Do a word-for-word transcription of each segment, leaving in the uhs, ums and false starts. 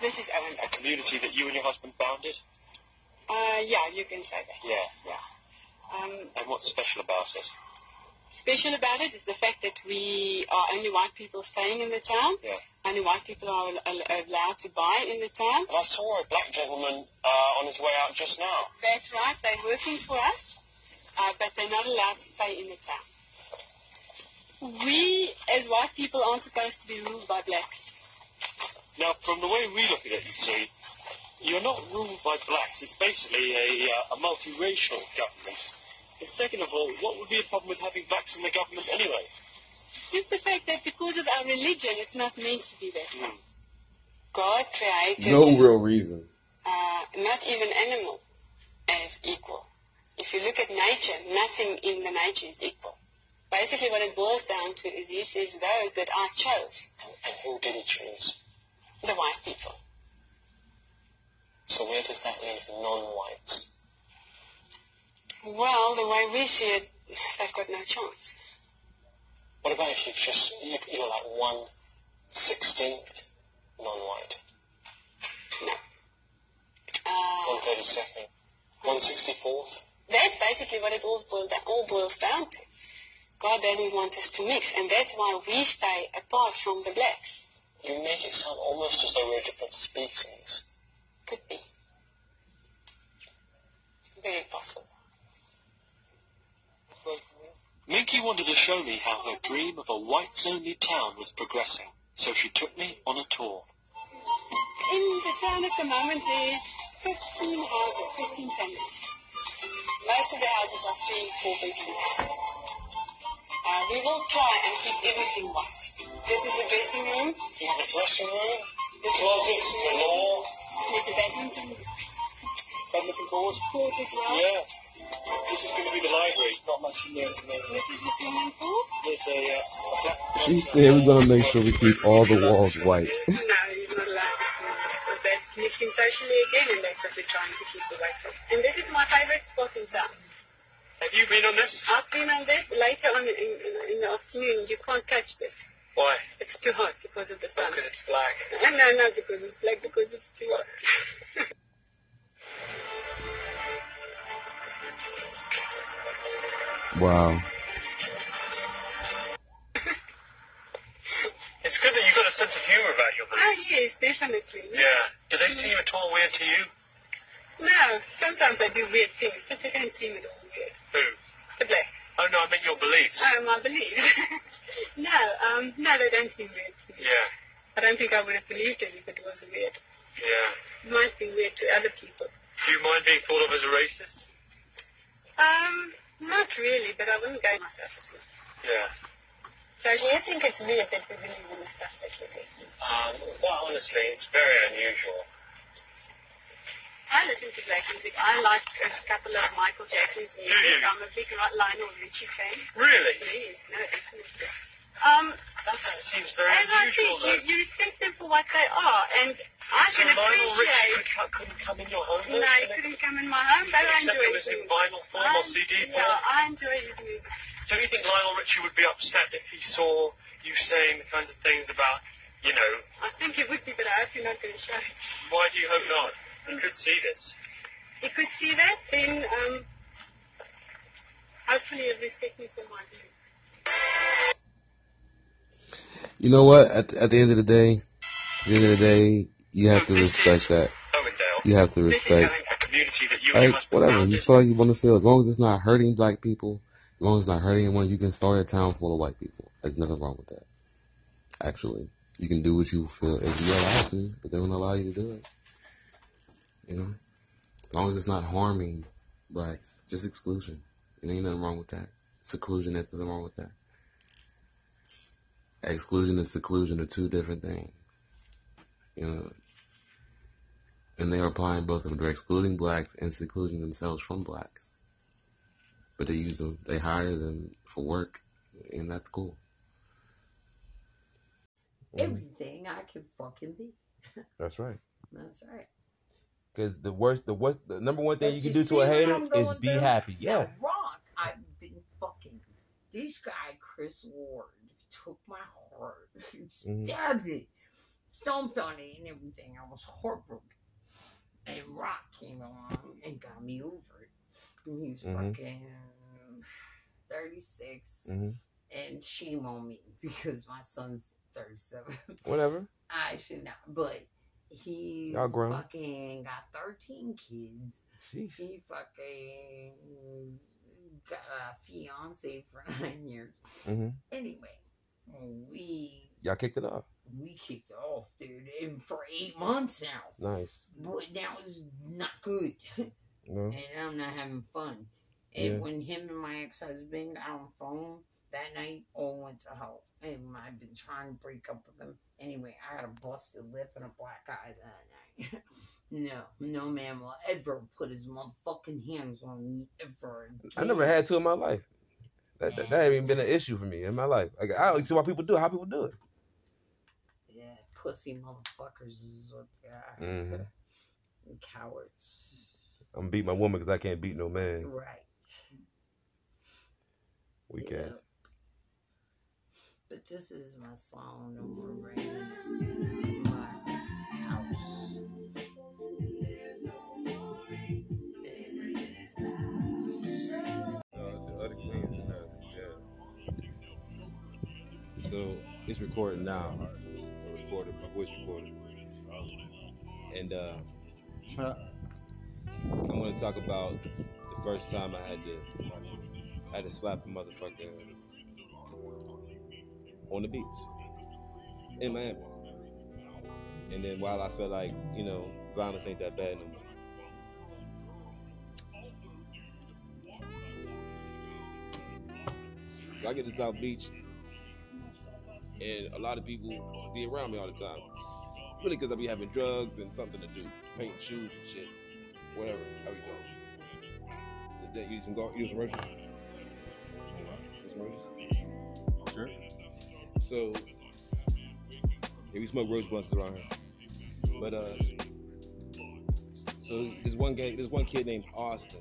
This is Owen. A community that you and your husband founded? Uh, yeah, you can say that. Yeah. Yeah. Um, and what's special about it? Special about it is the fact that we are only white people staying in the town. Yeah. Only white people are allowed to buy in the town. And I saw a black gentleman uh, on his way out just now. That's right. They're working for us, uh, but they're not allowed to stay in the town. We, as white people, aren't supposed to be ruled by blacks. Now, from the way we look at it, you see, you're not ruled by blacks. It's basically a, uh, a multiracial government. And second of all, what would be a problem with having blacks in the government anyway? Just the fact that because of our religion, it's not meant to be that way. Mm. God created... No real reason. Uh, not even animal as equal. If you look at nature, nothing in the nature is equal. Basically what it boils down to is he says those that I chose. And, and who did he choose? The white people. So where does that leave non-whites? Well, the way we see it, they've got no chance. What about if you've just, you're like one sixteenth non-white? No. Uh, one thirty-second? one sixty-fourth? That's basically what it all boils, down, all boils down to. God doesn't want us to mix, and that's why we stay apart from the blacks. You make it sound almost as though we're a different species. Could be. Very possible. Minky wanted to show me how her dream of a whites-only town was progressing, so she took me on a tour. In the town at the moment there's fifteen houses, fifteen families. Most of the houses are three, four bedroom houses. Uh, we will try and keep everything white. This is the dressing room. You have a dressing room, the closets, the law. There's a badminton, badminton court. Court as well. Yeah. This is going to be the library. Not much in there. This is the swimming pool. There's a, uh, a black... She said we're going to make sure we keep all the walls white. No, he's not allowed to swim because that's mixing socially again, and that's what we're trying to keep away from. And this is my favorite spot in town. Have you been on this? I've been on this. Later on in, in, in the afternoon, you can't touch this. Why? It's too hot because of the sun. Because it's black. No, no, no, because it's black, because it's too hot. Wow. It's good that you've got a sense of humour about your beliefs. Oh, yes, definitely. Yeah. Do they seem at all weird to you? No, sometimes I do weird things, but they don't seem at all weird. Who? The blacks. Oh, no, I meant your beliefs. Oh, my beliefs. no, um, no, they don't seem weird to me. Yeah. I don't think I would have believed it if it was weird. Yeah. It might be weird to other people. Do you mind being thought of as a racist? Um, not really, but I wouldn't go myself as well. Yeah. So do you think it's weird that we believe in the stuff that we do? Um, well, honestly, it's very unusual. I listen to black music. I like a couple of Michael Jackson's music. Do you? I'm a big Lionel Richie fan. Really? Yes, no, definitely. Um, That seems very and I unusual, think you, though. you respect them for what they are, and I So can Lionel Richie appreciate... could- couldn't come in your home? No, he couldn't come in my home, but I Except enjoy it his was in music. vinyl form or C D Yeah, form? I enjoy his music. Don't you think Lionel Richie would be upset if he saw you saying the kinds of things about, you know... I think he would be, but I hope you're not going to show it. Why do you hope not? He could see this. He could see that, then um, hopefully he'll respect me for my views. You know what? At, at the end of the day, at the end of the day, you have to respect that. Owendale. You have to This is respect. a community that you and Like, your husband whatever. You founded. feel like you want to feel. As long as it's not hurting black people, as long as it's not hurting anyone, you can start a town full of white people. There's nothing wrong with that. Actually, you can do what you feel if you're allowed to, but they don't allow you to do it. You know? As long as it's not harming blacks, just exclusion. There ain't nothing wrong with that. Seclusion, there's nothing wrong with that. Exclusion and seclusion are two different things. You know? And they're applying both of them. They're excluding blacks and secluding themselves from blacks. But they use them, they hire them for work, and that's cool. Everything I can fucking be. That's right. That's right. Because the worst, the worst, the number one thing But you can you do see to a what hater I'm is going be through? happy. Yeah. Now, Rock, I've been fucking. This guy, Chris Ward, took my heart and stabbed it. stomped on it and everything. I was heartbroken. And Rock came along and got me over it. And he's Mhm. fucking thirty-six. Mm-hmm. And shame on me because my son's thirty-seven. Whatever. I should not. But he's Y'all grown. fucking got thirteen kids. Sheesh. He fucking got a fiance for nine years. Mm-hmm. Anyway, we Y'all kicked it off. we kicked it off, dude, and for eight months now. Nice. But now it's not good. No. And I'm not having fun. And Yeah. when him and my ex-husband got on the phone that night, all went to hell. And I've been trying to break up with him. Anyway, I had a busted lip and a black eye that night. No, no man will ever put his motherfucking hands on me ever again. I never had to in my life. That, that, that ain't even been an issue for me in my life. Like, I don't see why people do it. How people do it. Yeah, pussy motherfuckers is what they are. Mhm. Cowards. I'm gonna beat my woman because I can't beat no man. Right. We Yeah. can't. But this is my song, No More Rain in My House. Uh, the other queens in there, yeah. So it's recording now. I recorded my voice recorded, and uh, I'm gonna talk about the first time I had to I had to slap a motherfucker on the beach in Miami, and then while I felt like you know violence ain't that bad no more. So I get to South Beach, and a lot of people be around me all the time. Really, because I be having drugs and something to do, paint, shoot, shit, whatever. How we doing? So then you need some go, you need some roaches. Need some roaches? Sure. So yeah, we smoke roach blunts around here. But uh, so there's one guy, there's one kid named Austin.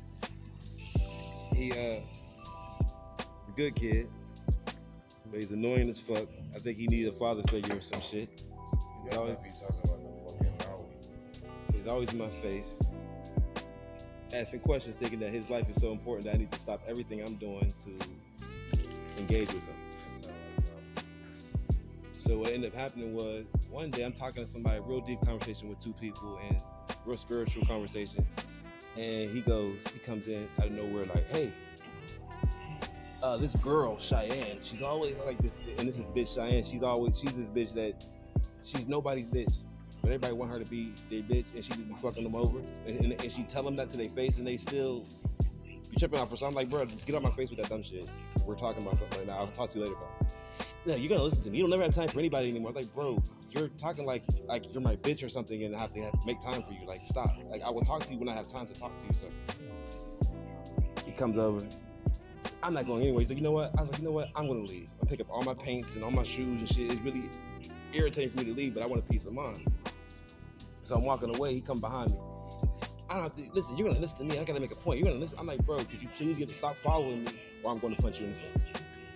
He uh. He's a good kid, but he's annoying as fuck. I think he needed a father figure or some shit. He's always, be talking about the fucking hour. he's always in my face, asking questions, thinking that his life is so important that I need to stop everything I'm doing to engage with him. That sound like So what ended up happening was, one day I'm talking to somebody, real deep conversation with two people, and real spiritual conversation, and he goes, he comes in out of nowhere like, hey, Uh, this girl, Cheyenne, she's always like this, and this is bitch Cheyenne. She's always, she's this bitch that, she's nobody's bitch, but everybody want her to be their bitch, and she just be fucking them over, and, and, and she tell them that to their face, and they still be tripping out for something. I'm like, bro, get out my face with that dumb shit. We're talking about something right now. I'll talk to you later, bro. No, you're gonna listen to me. You don't never have time for anybody anymore. I'm like, bro, you're talking like like you're my bitch or something, and I have to have, make time for you. Like, stop. Like, I will talk to you when I have time to talk to you. So he comes over. I'm not going anyway. He's like, you know what? I was like, you know what? I'm going to leave. I'll pick up all my paints and all my shoes and shit. It's really irritating for me to leave, but I want a peace of mind. So I'm walking away. He come behind me. I don't have to, listen, you're going to listen to me. I got to make a point. You're going to listen. I'm like, bro, could you please get to stop following me or I'm going to punch you in the face.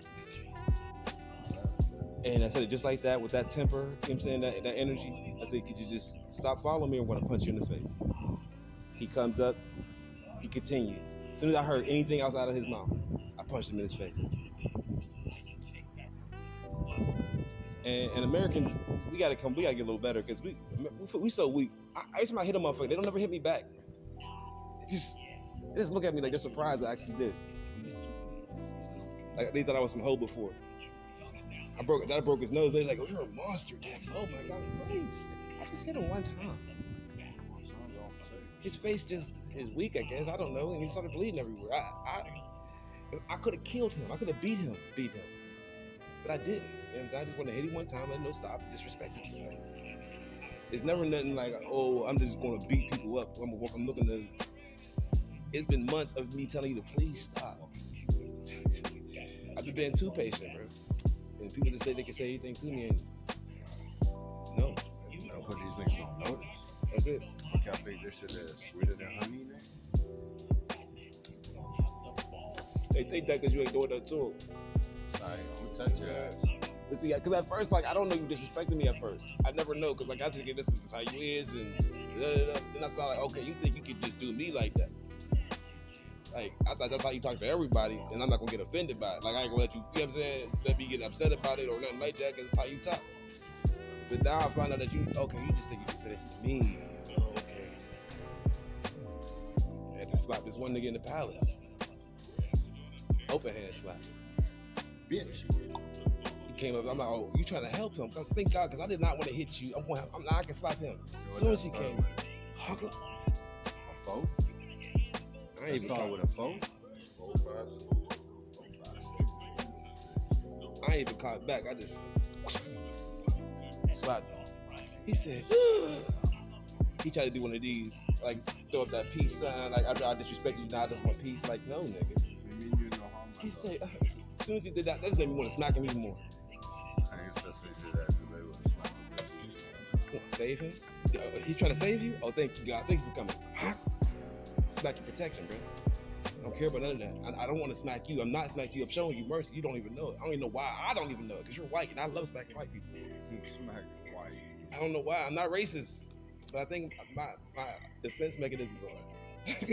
And I said it just like that with that temper, you know what I'm saying, that, that energy. I said, could you just stop following me or I'm going to punch you in the face. He comes up. He continues. As soon as I heard anything else out of his mouth, I punched him in his face. And, and Americans, we gotta come, we gotta get a little better because we, we we so weak. I, every time I hit a motherfucker, they don't never hit me back. They just, they just look at me like they're surprised I actually did. Like they thought I was some hoe before. I broke, that broke his nose. They're like, "Oh, you're a monster, Dex." Oh my God, please. I just hit him one time. His face just is weak, I guess. I don't know, and he started bleeding everywhere. I, I, I could have killed him. I could have beat him, beat him, but I didn't. You know what I'm saying? I just wanted to hit him one time, let him know stop, disrespected you. Like, it's never nothing like, oh, I'm just going to beat people up. I'm, I'm looking to. It's been months of me telling you to please stop. I've been being too patient, bro. And people just say they can say anything to me, and no. You know, put these niggas on notice. That's it. I think this shit is sweeter than honey, man. They think that because you ain't doing that to them. Sorry, I'm gonna touch your ass. But see, because at first, like, I don't know you disrespecting me at first. I never know, because, like, I think this is just how you is, and da, da, da. Then I felt like, okay, you think you could just do me like that. Like, I thought that's how you talk to everybody, and I'm not going to get offended by it. Like, I ain't going to let you, you know what I'm saying, let me get upset about it or nothing like that, because it's how you talk. But now I find out that you, okay, you just think you can say this to me. Oh, okay. I had to slap this one nigga in the palace. Open hand slap. Bitch. He came up, I'm like, oh, you trying to help him? Cause thank God, because I did not want to hit you. I'm going, I'm not, I can slap him. As soon as he came, hug him. A foe? I ain't even Start caught, with a foe? Four, five, six. Four, five, six. I ain't even caught back. I just slapped him. He said, ugh. He tried to do one of these, like throw up that peace sign, like after I disrespect you, now I just want peace. Like, no, nigga. You mean you know how much? He said, uh, as soon as he did that, that just made me want to smack him even more. I guess that's what he did that because they would smack the You want to save him? Uh, He's trying to save you? Oh, thank you, God. Thank you for coming. Smack your protection, bro. I don't care about none of that. I, I don't want to smack you. I'm not smacking you. I'm showing you mercy. You don't even know it. I don't even know why. I don't even know it because you're white, and I love smacking white people. Smack white. I don't know why. I'm not racist, but I think my my defense mechanisms are.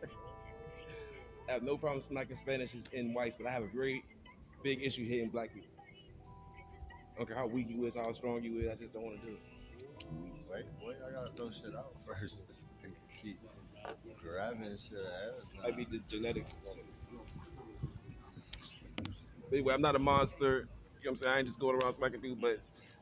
I have no problem smacking Spanish and whites, but I have a very big issue hitting black people. I don't care how weak you is, how strong you is. I just don't want to do it. Wait, wait, I gotta throw shit out first. They keep grabbing shit ass. Might be the genetics on it. But anyway, I'm not a monster. You know what I'm saying? I ain't just going around smacking people, but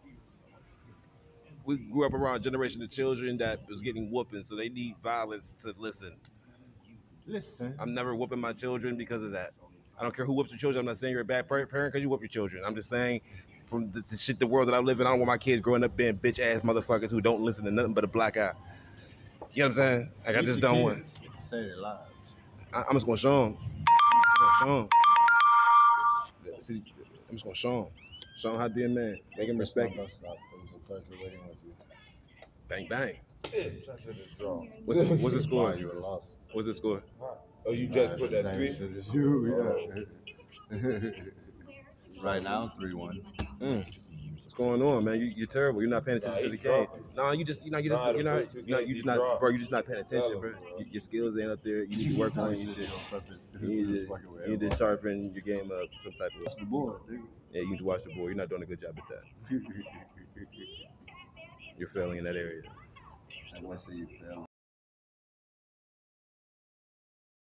we grew up around a generation of children that was getting whooping, so they need violence to listen. Listen. I'm never whooping my children because of that. I don't care who whoops your children. I'm not saying you're a bad parent because you whoop your children. I'm just saying from the, the shit, the world that I live in, I don't want my kids growing up being bitch ass motherfuckers who don't listen to nothing but a black eye. You know what I'm saying? Like, I just don't want. Say their lives. I, I'm just gonna show them. I'm gonna show them. See, I'm just gonna show them. Show them how to be a man. Make him respect me. It was a pleasure waiting with you. Bang bang. I should have drawn. What's the, what's the score? Why you were lost. What's the score? Oh, you just Nah, put the that same three? shit as you, yeah. Right now, three one. Mm. What's going on, man? You, you're terrible. You're not paying attention Nah, to the he game. dropping. No, you just, you know, you just, Nah, the you're not, first two you know, games you he just not, dropped. bro. You're just not paying attention, Tell bro. him, bro. Your, your skills ain't up there. You need to work on your shit. You need to, you need to sharpen your game up some type of way. Watch the board, nigga. Yeah, you need to watch the board. You're not doing a good job at that. You're failing in that area. And I say you fail.